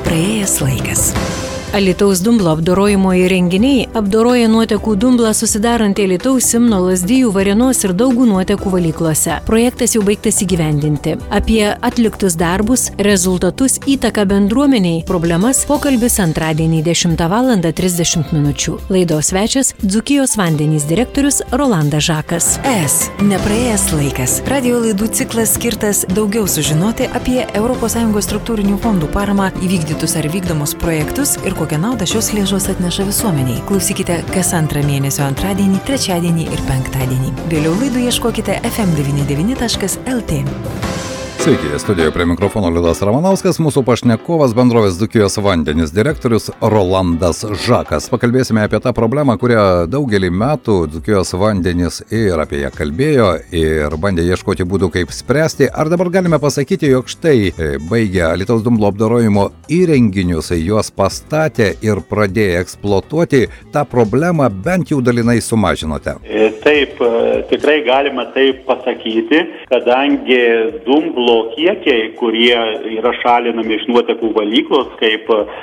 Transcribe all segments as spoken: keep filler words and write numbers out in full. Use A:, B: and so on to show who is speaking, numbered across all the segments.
A: Nepraėjęs laikas. Alytaus dumblo apdorojimo įrenginiai apdoroja nuotekų dumblą susidarantį Alytaus, Simno, Lazdijų, Varėnos ir Daugų nuotekų valyklose. Projektas jau baigtas įgyvendinti. Apie atliktus darbus, rezultatus, įtaką bendruomeniai, problemas pokalbis antradienį dešimtą valandą trisdešimt minučių. Laidos svečias Dzūkijos vandenys direktorius Rolandas Žakas. Es Nepraėjęs laikas. Radio laidų ciklas skirtas daugiau sužinoti apie Europos Sąjungos struktūrinių fondų paramą įvykdytus ar vykdomus projektus ir kokią naudą šios lėšos atneša visuomeniai. Klausykite kas antrą mėnesio antradienį, trečiadienį ir penktadienį. Vėliau laidų ieškokite ef em devyni devyni taškas el tė.
B: Sveiki, studijoje prie mikrofono Liudas Ramanauskas, mūsų pašnekovas bendrovės Dzūkijos vandenys direktorius Rolandas Žakas. Pakalbėsime apie tą problemą, kurią daugelį metų Dzūkijos vandenys ir apie ją kalbėjo ir bandė ieškoti būdų, kaip spręsti. Ar dabar galime pasakyti, jog štai baigę Alytaus dumblo apdorojimo įrenginius, juos pastatė ir pradėjo eksploatuoti, tą problemą bent jau dalinai sumažinote?
C: Taip, tikrai galima taip pasakyti, kadangi dumblo kiekiai, kurie yra šalinami iš nuotekų valyklos kaip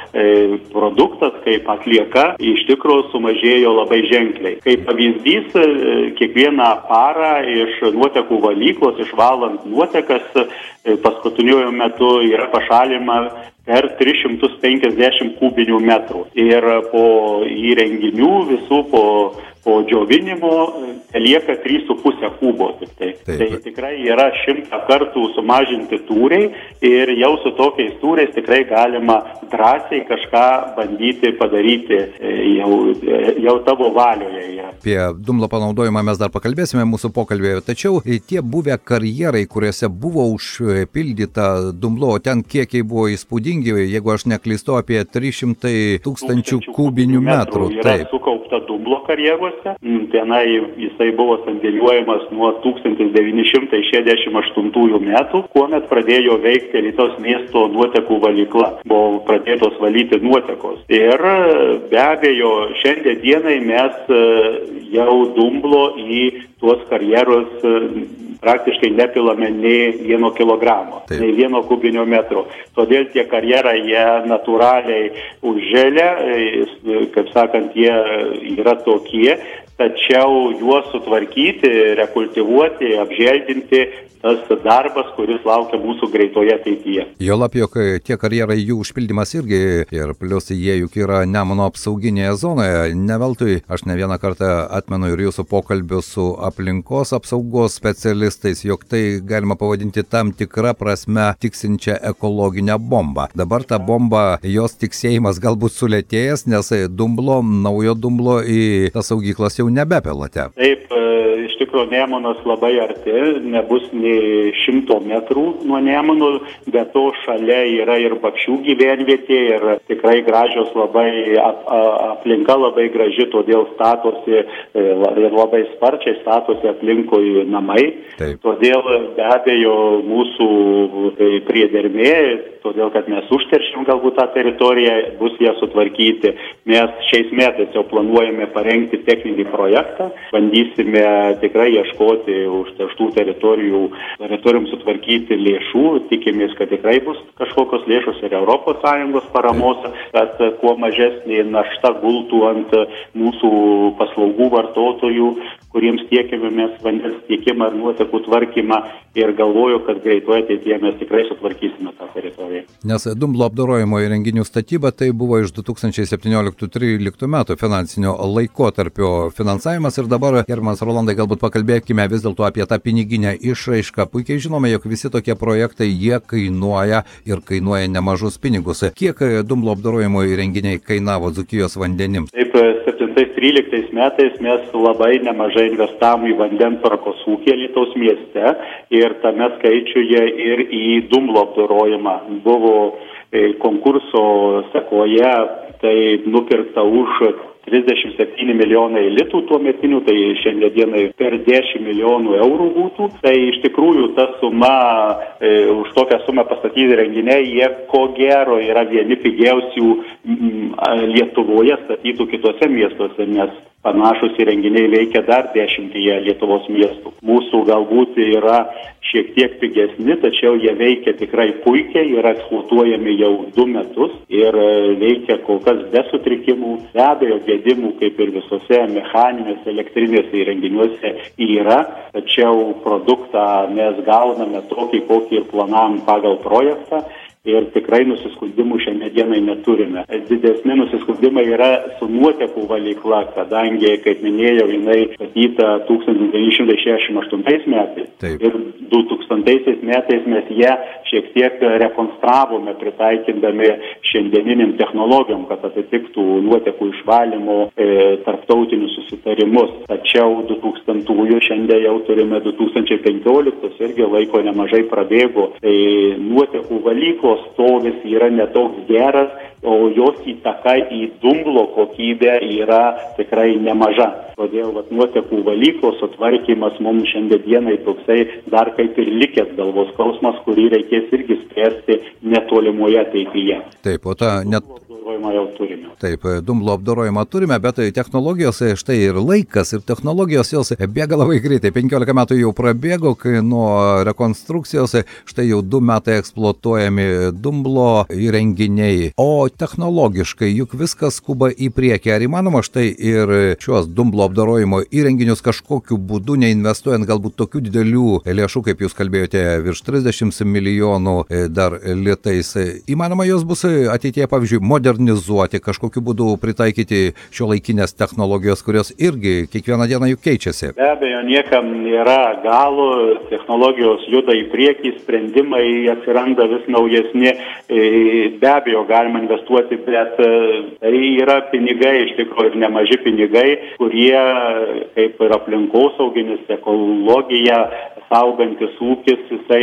C: e, produktas, kaip atlieka, iš tikrųjų sumažėjo labai ženkliai. Kaip pavyzdys, e, kiekvieną parą iš nuotekų valyklos, išvalant nuotekas, e, paskutiniuoju metu yra pašalinama per tris šimtus penkiasdešimt kubinių metrų. Ir po įrenginių visų, po po džiovinimo lieka trys su puse kubo. Tik tai. Tai tikrai yra šimtą kartų sumažinti tūriai ir jau su tokiais tūriais tikrai galima drąsiai kažką bandyti padaryti jau, jau tavo valioje.
B: Apie dumblo panaudojimą mes dar pakalbėsime mūsų pokalbėje, tačiau tie buvę karjerai, kuriuose buvo užpildyta dumblo, ten kiekiai buvo įspūdingi, jeigu aš neklystu, apie trys šimtai tūkstančių kubinių metrų.
C: Yra sukaupta dumblo karjeruose. Tenai jisai buvo sandėliuojamas nuo tūkstantis devyni šimtai šešiasdešimt aštuntųjų metų, kuomet pradėjo veikti Alytaus miesto nuotekų valykla. Buvo pradėtos valyti nuotekos. Ir be abejo, šiandien dienai mes jau dumblo į tuos karjerus praktiškai nepilame nei vieno kilogramo, Taip. nei vieno kubinio metro. Todėl tie karjerai jie natūraliai užželia, kaip sakant, jie yra tokie, tačiau juos sutvarkyti, rekultivuoti, apželdinti, tas darbas, kuris laukia mūsų greitoje ateityje.
B: Juolab, jog tie karjerai, jų užpildymas irgi, ir plius jie juk yra Nemuno apsauginėje zonoje. Ne veltui, aš ne vieną kartą atmenu ir jūsų pokalbių su aplinkos apsaugos specialistais, jog tai galima pavadinti tam tikrą prasme tiksinčią ekologinę bombą. Dabar ta bomba, jos tiksėjimas galbūt sulėtėjęs, nes dumblo, naujo dumblo į tas saugyklas jau nebepilate.
C: Taip, iš tikrųjų Nemunas labai arti, nebus nei šimto metrų nuo Nemuno, bet to šalia yra ir Bakšių gyvenvietė ir tikrai gražios labai, ap, aplinka labai graži, todėl statosi ir labai sparčiai statosi aplinkui namai. Taip. Todėl be abejo mūsų priedermė, todėl kad mes užteršim galbūt tą teritoriją, bus ją sutvarkyti. Mes šiais metais jau planuojame parengti techninį projektą, bandysime tikrai ieškoti užterštų teritorijų, teritorijoms sutvarkyti lėšų, tikimės, kad tikrai bus kažkokios lėšos ir Europos Sąjungos paramos, kad kuo mažesnė našta gultų ant mūsų paslaugų vartotojų, kuriems tiekiame mes vandens tiekimą ir nuotekų tvarkymą, ir galvoju, kad greitoje ateityje mes tikrai sutvarkysime tą teritoriją.
B: Nes dumblo apdorojimo įrenginių statyba tai buvo iš du tūkstančiai septynioliktų tryliktų metų finansinio laikotarpio finansavimas ir dabar, gerbiamas Rolandai, galbūt pakalbėkime vis dėlto apie tą piniginę išraišką. Puikiai žinome, jog visi tokie projektai, jie kainuoja ir kainuoja nemažus pinigus. Kiek dumblo apdorojimo įrenginiai kainavo Dzūkijos vandenims?
C: Taip, septintais tryliktais metais mes labai nemažai investavom į vandentvarkos ūkį Alytaus mieste ir tame skaičiuje ir į dumblo apdorojimą. Buvo konkurso sekoje tai nupirkta už trisdešimt septyni milijonai litų tuo metinių, tai šiandien dienai per dešimt milijonų eurų būtų. Tai iš tikrųjų ta suma, e, už tokią sumą pastatyti renginiai, jie ko gero yra vieni pigiausių m, Lietuvoje statytų kitose miestuose, nes panašus įrenginiai veikia dar dešimtyje Lietuvos miestų. Mūsų galbūt yra šiek tiek pigesni, tačiau jie veikia tikrai puikiai, yra eksploatuojami jau du metus ir veikia kol kas be sutrikimų. Be abejo, gedimų, kaip ir visose mechaninėse, elektrinėse įrenginiuose yra, tačiau produktą mes gauname tokį, kokį ir planavom pagal projektą. Ir tikrai nusiskundimų šiandien dienai neturime. Didesni nusiskundimai yra su nuotekų valykla, kadangi, kaip minėjau, jinai statyta tūkstantis devyni šimtai šešiasdešimt aštuntais metais.
B: Taip.
C: Ir du tūkstantaisiais metais mes ją šiek tiek rekonstravome, pritaikindami šiandieniniam technologijom, kad atitiktų nuotekų išvalymo e, tarptautinius susitarimus. Tačiau du tūkstantųjų šiandien jau turime du tūkstančiai penkioliktus, irgi laiko nemažai prabėgo. Tai nuotekų valyklos stovis yra netoks geras, o jos įtaka į dumblo kokybę yra tikrai nemaža. Todėl vat, nuotekų valyklos sutvarkymas mums šiandien dienai toksai dar kaip ir likęs galvos skausmas, kurį reikės irgi spręsti netolimoje ateityje.
B: Taip, o ta net...
C: Jau turime.
B: Taip, dumblo apdorojimą turime, bet technologijos, štai ir laikas, ir technologijos jos bėga labai greitai. penkiolika metų jau prabėgo, kai nuo rekonstrukcijos, štai jau du metai eksploatuojami dumblo įrenginiai. O technologiškai juk viskas skuba į priekį. Ar įmanoma štai ir šios dumblo apdorojimo įrenginius kažkokiu būdu, neinvestuojant galbūt tokių didelių lėšų, kaip jūs kalbėjote, virš trisdešimt milijonų dar litais. Įmanoma jos bus ateityje, pavyzdžiui, modernizuoti, kažkokiu būdu pritaikyti šiuolaikinės technologijos, kurios irgi kiekvieną dieną juk keičiasi.
C: Be abejo, niekam nėra galo, technologijos juda į priekį, sprendimai atsiranda vis naujesni. Be abejo, galima investuoti, bet tai yra pinigai, iš tikrųjų ir nemaži pinigai, kurie kaip ir aplinkosauginis, ekologija, saugantis ūkis, jisai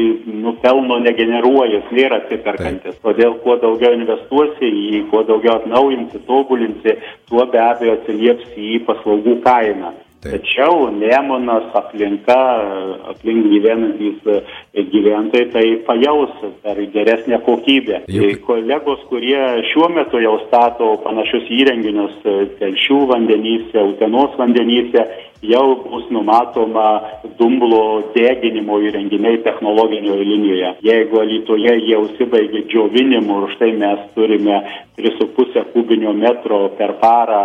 C: nupelno negeneruoja, jis nėra atsiperkantis. Todėl kuo daugiau investuosi į kuo daugiau atnaujinsi, tobulinsi, tuo be abejo atsilieps į paslaugų kainą. Taip. Tačiau Nemunas, aplinka, aplink gyvenantys gyventojai tai pajaus per geresnę kokybę. Juk... Kolegos, kurie šiuo metu jau stato panašius įrenginius Telšių vandenyse, Utenos vandenyse, jau bus numatoma dumblo deginimo įrenginiai technologinėje linijoje. Jeigu Alytuje jie užsibaigė džiovinimu ir štai mes turime tris su puse kubinio metro per parą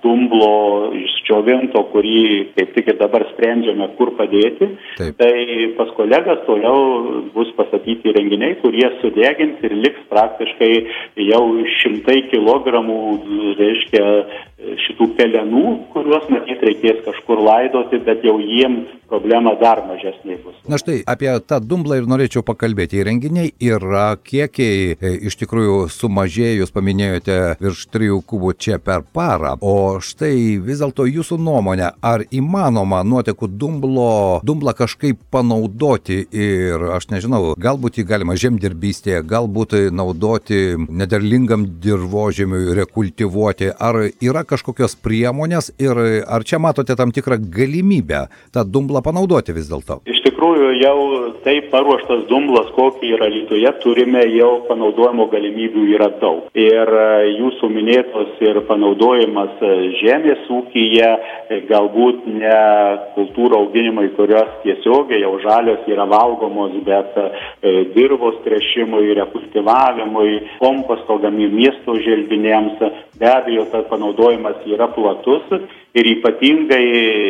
C: dumblo išdžiovinto, kurį kaip tik ir dabar sprendžiame, kur padėti. Taip. Tai pas kolegas toliau bus pastatyti įrenginiai, kurie sudegins ir liks praktiškai jau šimtai kilogramų, reiškia, šitų pelenų, kuriuos matyt reikės kažkur laidoti, bet jau jiems problema dar mažesnė bus.
B: Na štai, apie tą dumblą ir norėčiau pakalbėti. Įrenginiai yra kiekiai iš tikrųjų sumažėjo, jūs paminėjote virš trijų kubų čia per parą. O štai vis dėlto jūsų nuomonė, ar įmanoma nuotekų dumblo, dumblą kažkaip panaudoti ir, aš nežinau, galbūt jį galima žemdirbystėje, galbūt naudoti nederlingam dirvožemiui, rekultivuoti, ar yra kažkokios priemonės ir ar čia matote tam tikrą galimybę tą dumblą panaudoti vis dėlto?
C: Iš tikrųjų jau taip paruoštas dumblas, kokį yra Alytuje, turime jau panaudojimo galimybių yra daug. Ir jūsų minėtos ir panaudojimas žemės ūkyje, galbūt ne kultūrų auginimai, kurios tiesiogiai jau žalios yra valgomos, bet dirvos tręšimui, rekultivavimui, komposto gamybai, miesto želdiniams, be abejo, tas panaudojimas yra platus ir ypatingai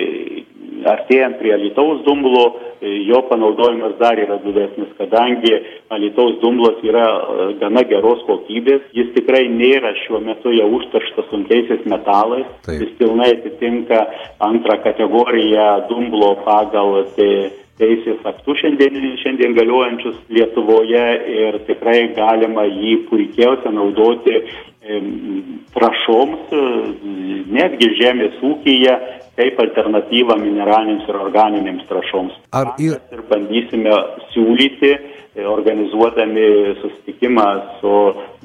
C: artėjant prie Alytaus dumblo, jo panaudojimas dar yra didesnis, kadangi Alytaus dumblas yra gana geros kokybės, jis tikrai nėra šiuo metu jau užterštas sunkiaisiais metalais, Taip. Jis pilnai atitinka antrą kategoriją dumblo pagal teisės aktų šiandien, šiandien galiojančius Lietuvoje ir tikrai galima jį puikiausia naudoti e, trąšoms, netgi žemės ūkyje, kaip alternatyva mineralinėms ir organinėms trąšoms.
B: Ar ir...
C: ir bandysime siūlyti, organizuodami susitikimą su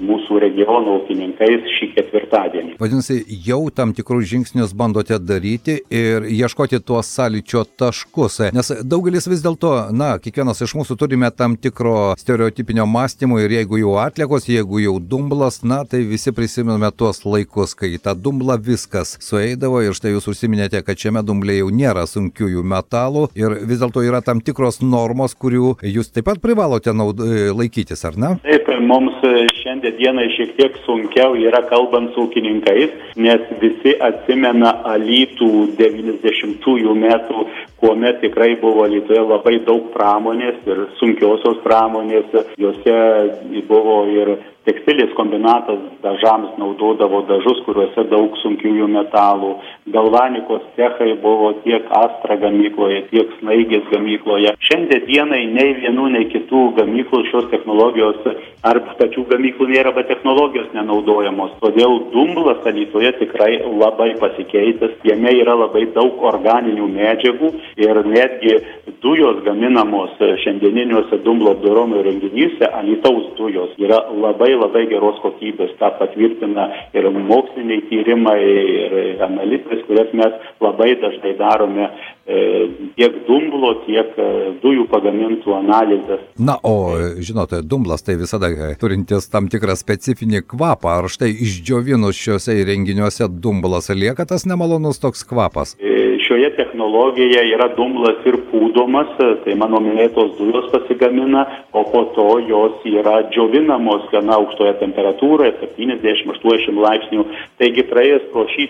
C: mūsų regiono ūkininkais šį ketvirtadienį.
B: Vadinasi, jau tam tikrus žingsnius bandote daryti ir ieškoti tuos sąlyčio taškus, nes daugelis vis dėlto, na, kiekvienas iš mūsų turime tam tikro stereotipinio mąstymo ir jeigu jau atliekos, jeigu jau dumblas, na, tai visi prisimename tuos laikus, kai tą dumblą viskas sueidavo ir štai jūs užsiminėte, kad šiame dumble jau nėra sunkiųjų metalų ir vis dėlto yra tam tikros normos, kurių jūs taip pat privalote naud... laikytis, ar ne?
C: Taip, mums šiandien dienai šiek tiek sunkiau yra kalbant su ūkininkais, nes visi atsimena Alytų devyniasdešimtųjų metų, kuomet tikrai buvo Alytuje labai daug pramonės ir sunkiosios pramonės, juose buvo ir tekstilės kombinatas dažams naudodavo dažus, kuriuose daug sunkiųjų metalų. Galvanikos cechai buvo tiek Astra gamykloje, tiek Snaigės gamykloje. Šiandien dienai nei vienų, nei kitų gamyklų šios technologijos ar pačių gamyklų nėra, bet technologijos nenaudojamos. Todėl dumblas Alytuje tikrai labai pasikeitęs. Jame yra labai daug organinių medžiagų ir netgi dujos gaminamos šiandieniniuose dumblo apdorojimo įrenginiuose, Alytaus dujos, yra labai labai geros kokybės. Ta patvirtina ir moksliniai tyrimai, ir analizės, kurias mes labai dažnai darome e, tiek dumblo, tiek dujų pagamintų analizės.
B: Na, o žinote, dumblas tai visada turintis tam tikrą specifinį kvapą. Ar štai išdžiovinus šiuose įrenginiuose dumblas lieka tas nemalonus toks kvapas?
C: E, šioje technologijoje yra dumblas ir pūdomas, tai mano minėtos dujos pasigamina, o po to jos yra džiovinamos gana aukštoje temperatūroje, septyniasdešimt aštuoniasdešimt laipsnių. Taigi praėjus pro šį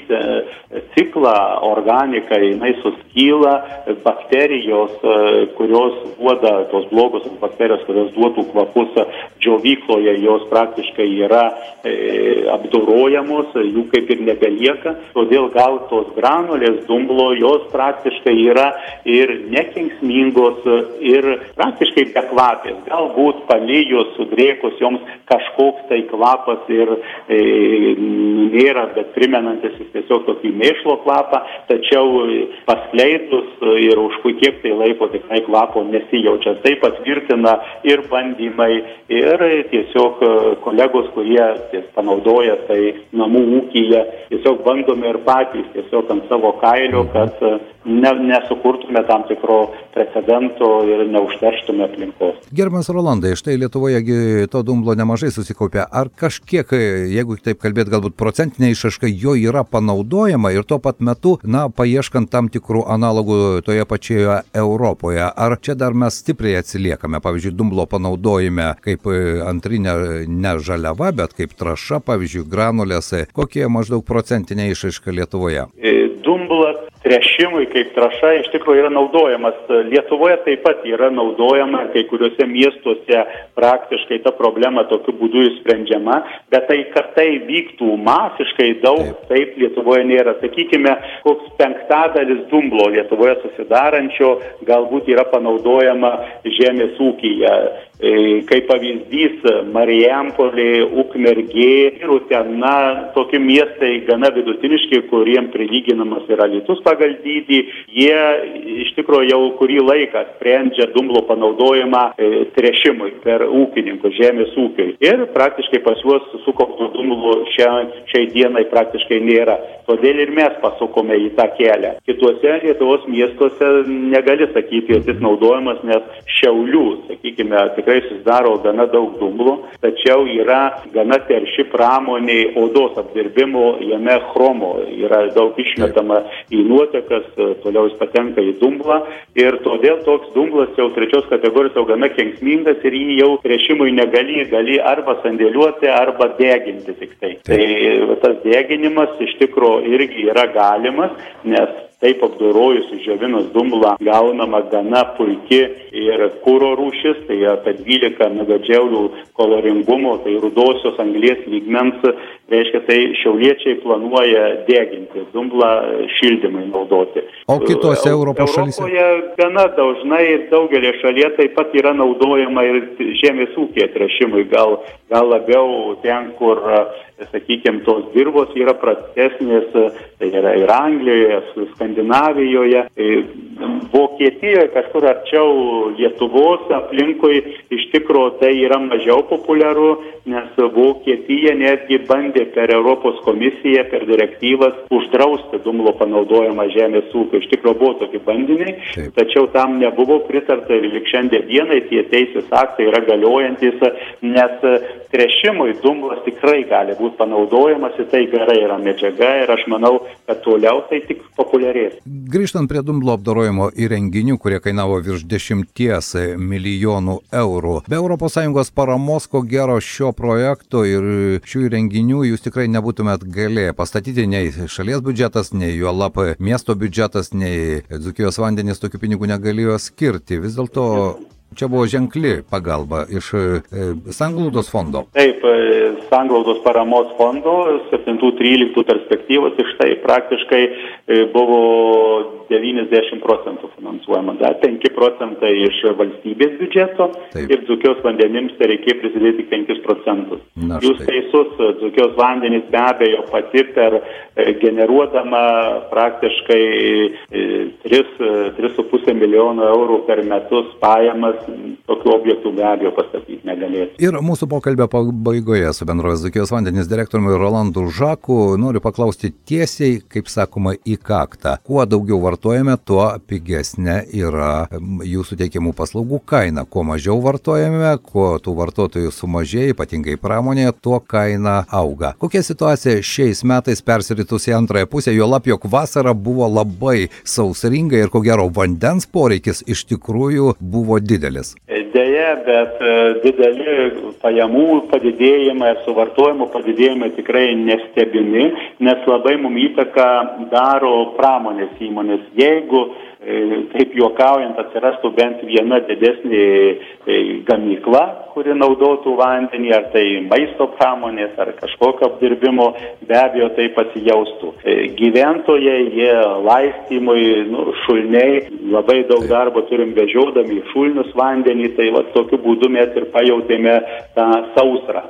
C: ciklą organika, jinai suskyla, bakterijos, kurios duoda, tos blogos bakterijos, kurios duotų kvapus džiovykloje, jos praktiškai yra e, apdorojamos, jų kaip ir nebelieka. Todėl gautos granulės dumblo, jos praktiškai yra ir nekenksmingos, ir praktiškai bekvapės. Galbūt palijus, sudrėkus joms kažkoks tai kvapas ir e, nėra, bet primenantis jis tiesiog tokį mėšlo kvapą, tačiau paskleidus ir už kiek tai laiko tikrai kvapo nesijaučia. Tai patvirtina ir bandymai, ir tiesiog kolegos, kurie panaudoja tai namų ūkyje, tiesiog bandome ir patys tiesiog ant savo kailio, kad ne, nesukurtume tam tikro precedento ir neužterštume aplinkos.
B: Gerbiamas Rolandai, štai Lietuvoje to dumblo nemažai susikaupia. Ar kažkiek, jeigu taip kalbėt, galbūt procentinė išraiška jo yra panaudojama ir tuo pat metu, na, paieškant tam tikrų analogų toje pačioje Europoje? Ar čia dar mes stipriai atsiliekame, pavyzdžiui, dumblo panaudojime kaip antrinė ne žaliava, bet kaip trąša, pavyzdžiui, granulės? Kokie maždaug procentinė išraiška Lietuvoje?
C: Dumblas tręšimui kaip trąša iš tikrųjų yra naudojamas. Lietuvoje taip pat yra naudojama, kai kuriuose miestuose praktiškai ta problema tokiu būdu išsprendžiama, bet tai, kad tai vyktų masiškai daug, taip, taip Lietuvoje nėra. Sakykime, koks penktadalis dumblo Lietuvoje susidarančio galbūt yra panaudojama žemės ūkyje. Kaip pavyzdys, Marijampolė, Ukmergė ir Utena, tokie miestai gana vidutiniški, kuriem prilyginamas yra Alytus pagal dydį, jie iš tikrųjų jau kurį laiką sprendžia dumblo panaudojimą e, tręšimui per ūkininkų žemės ūkiui. Ir praktiškai pas juos sukauptų dumblų šia, šiai dienai praktiškai nėra. Todėl ir mes pasukome į tą kelią. Kituose Lietuvos miestuose negali sakyti, jis naudojamas, nes Šiaulių, sakykime, tikrai susidaro gana daug dumblų, tačiau yra gana terši pramoniai odos apdirbimo, jame chromo yra daug išmetama į nuotekas, toliau jis patenka į dumblą ir todėl toks dumblas jau trečios kategorijos jau gana kenksmingas ir jį jau tręšimui negali, gali arba sandėliuoti, arba deginti tik tai. Tai tas deginimas iš tikro irgi yra galimas, nes taip apdorojus išdžiovinus dumblą gaunama gana puiki ir kuro rūšis, tai apie dvylika megadžiaulių kaloringumo, tai rudosios anglies lygmens reiškia, tai šiauliečiai planuoja deginti dumblą šildymai naudoti.
B: O kitose Europos šalyse?
C: Europoje gana dažnai daugelį šalyje taip pat yra naudojama ir žemės ūkio tręšimui, gal, gal labiau ten, kur, sakykime, tos dirvos yra prastesnės, tai yra ir Anglijoje, Skandinavijoje, Vokietijoje, kažkur arčiau Lietuvos aplinkui, iš tikro tai yra mažiau populiaru, nes Vokietija netgi bandė per Europos komisiją, per direktyvas uždrausti dumblo panaudojimą žemės ūkio. Iš tikro buvo tokie bandymai, Taip. tačiau tam nebuvo pritarta ir lik šiandien dienai tie teisės aktai yra galiojantis, nes tręšimui dumblas tikrai gali būti panaudojamas, ir tai gerai yra medžiaga ir aš manau, kad toliau tai tik populiarės.
B: Grįžtant prie dumblo apdorojimo įrenginių, kurie kainavo virš dešimties milijonų eurų. Be Europos Sąjungos paramos, ko gero šio projekto ir šių įrenginių jūs tikrai nebūtumėt galėję pastatyti nei šalies biudžetas, nei juolap miesto biudžetas, nei Dzūkijos vandenys tokių pinigų negalėjo skirti. Vis dėlto čia buvo ženkli pagalba iš e, Sanglaudos fondo.
C: Taip, Sanglaudos paramos fondo septintų tryliktų perspektyvos iš tai praktiškai buvo devyniasdešimt procentų finansuojama. Dar penki procentai iš valstybės biudžeto Taip. Ir Dzūkijos vandenims tai reikėjo prisidėti penkis procentus. Na, Jūs teisus, Dzūkijos vandenys be abejo pati per generuodama praktiškai tris su puse milijono eurų per metus pajamas tokių objektų be abejo pastatyti negalėtų.
B: Ir mūsų pokalbio pabaigoje su bendrovės Dzūkijos vandenys direktoriumi Rolandu Žaku noriu paklausti tiesiai, kaip sakoma, į kaktą. Kuo daugiau vartojame, tuo pigesnė yra jūsų teikiamų paslaugų kaina. Kuo mažiau vartojame, kuo tų vartotojų sumažėja, ypatingai pramonėje, tuo kaina auga. Kokia situacija šiais metais persiritus į antrąją pusę, juolab jog vasara buvo labai sausringa ir ko gero vandens poreikis iš tikrųjų buvo didelis.
C: Deja, bet dideli pajamų padidėjimai ir suvartojimo padidėjimai tikrai nestebimi, nes labai mum įtaką daro pramonės įmonės. Jeigu, taip juokaujant, atsirastų bent viena didesnė gamykla, kuri naudotų vandenį, ar tai maisto pramonės, ar kažkokio apdirbimo, be abejo tai pasijaustų. Gyventojai, jie laistymui, nu, šulniai, labai daug darbo turim vežiodami į šulnius vandenį, tai va, tokiu būdu mes ir pajautėme tą sausrą.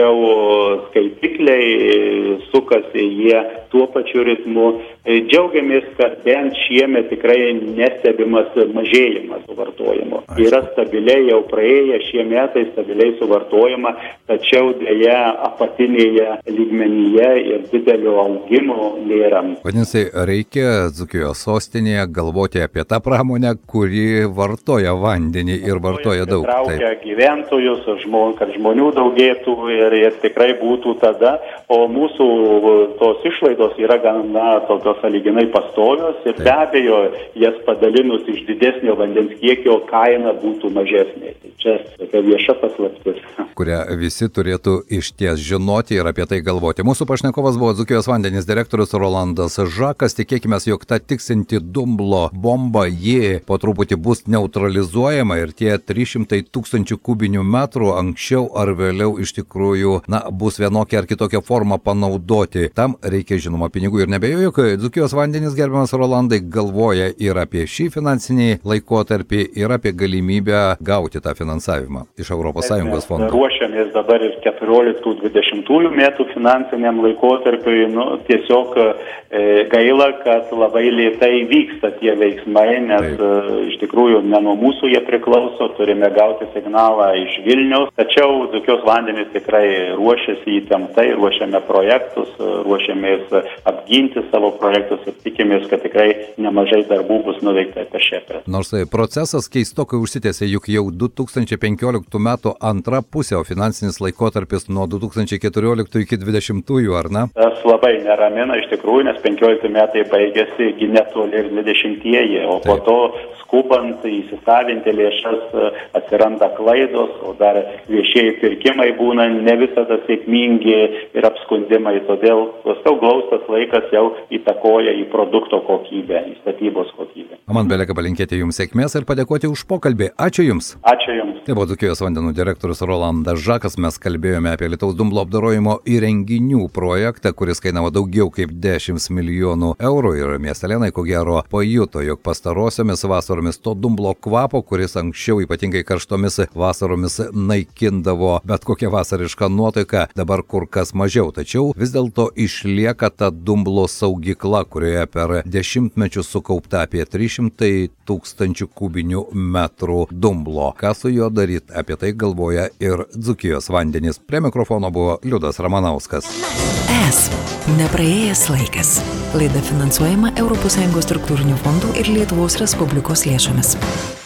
C: Tačiau skaitikliai sukasi jie tuo pačiu ritmu. Džiaugiamės, kad bent šiemet tikrai nestebimas mažėjimas suvartojimo. Yra stabiliai jau praėję šie metai stabiliai suvartojama, tačiau dėja apatinėje lygmenyje ir didelio augimo nėra.
B: Vadinasi, reikia Dzūkijos sostinėje galvoti apie tą pramonę, kuri vartoja vandenį ir vartoja daug.
C: Traukia gyventojus, kad žmonių daugėtų ir, ir tikrai būtų tada, o mūsų tos išlaidos yra gana tokios sąlyginai pastovios ir Taip. Be abejo, jas padalinus iš didesnio vandens kiekio kaina būtų mažesnė. Tai čia tokia vieša paslaptis.
B: Kurią visi turėtų išties žinoti ir apie tai galvoti. Mūsų pašnekovas buvo Dzūkijos vandenys direktorius Rolandas Žakas. Tikėkime, jog ta tiksinti dumblo bomba, ji po truputį bus neutralizuojama ir tie trys šimtai tūkstančių kubinių metrų anksčiau ar vėliau iš tikrųjų, na, bus vienokia ar kitokia forma panaudoti. Tam reikia žinoma pinigų ir nebejoju, kad Dzūkijos vandenys, gerbiamas Rolandai, galvoja ir apie šį finansinį laikotarpį ir apie galimybę gauti tą finansavimą iš Europos Sąjungos fondų.
C: Ruošiamės dabar ir keturioliktų dvidešimtųjų metų finansiniam laikotarpiui. Nu, tiesiog e, gaila, kad labai lėtai vyksta tie veiksmai, nes e, iš tikrųjų ne nuo mūsų jie priklauso, turime gauti signalą iš Vilniaus. Tačiau Dzūkijos vandenys tikrai ruošiasi įtemptai, ruošiame projektus, ruošiamės apginti savo projektus ir tikimės, kad tikrai nemažai darbų bus nuveikta apie šią.
B: Nors procesas keistokai užsitęsė, juk jau du tūkstančiai penkioliktų metų antra pusė, o finansinis laikotarpis nuo du tūkstančiai keturioliktų iki dvidešimtųjų, ar ne?
C: Tas labai neramina iš tikrųjų, nes penkiolikti metai baigėsi netoli ir dvidešimtieji, o Taip. Po to skubant įsisavinti lėšas atsiranda klaidos, o dar viešieji pirkimai būna ne visada sėkmingi ir apskundimai, todėl paskui glaustas laikas jau įtakoja į produkto kokybę, į statybos kokybę.
B: Man belieka palinkėti Jums sėkmės ir padėkoti už pokalbį. Ačiū Jums.
C: Ačiū Jums.
B: Tai buvo Dzūkijos vandenų direktorius Rolandas Žakas. Mes kalbėjome apie Alytaus dumblo apdorojimo įrenginių projektą, kuris kainavo daugiau kaip dešimt milijonų eurų ir miestelėnai ko gero pajuto, jog pastarosiomis vasaromis to dumblo kvapo, kuris anksčiau ypatingai karštomis vasaromis naikindavo bet kokią vasarišką nuotaiką, dabar kur kas mažiau. Tačiau vis dėlto išlieka ta dumblo saugykla, kurioje per dešimtmečius sukaupta apie trys šimtai tūkstančių kubinių metrų dumblo. Ką su juo daryti, apie tai galvoja ir Dzūkijos vandenys. Prie mikrofono buvo Liudas Ramanauskas.
D: Es. Nepraėjęs laikas. Laida finansuojama Europos Sąjungos struktūrinių fondų ir Lietuvos Respublikos lėšomis.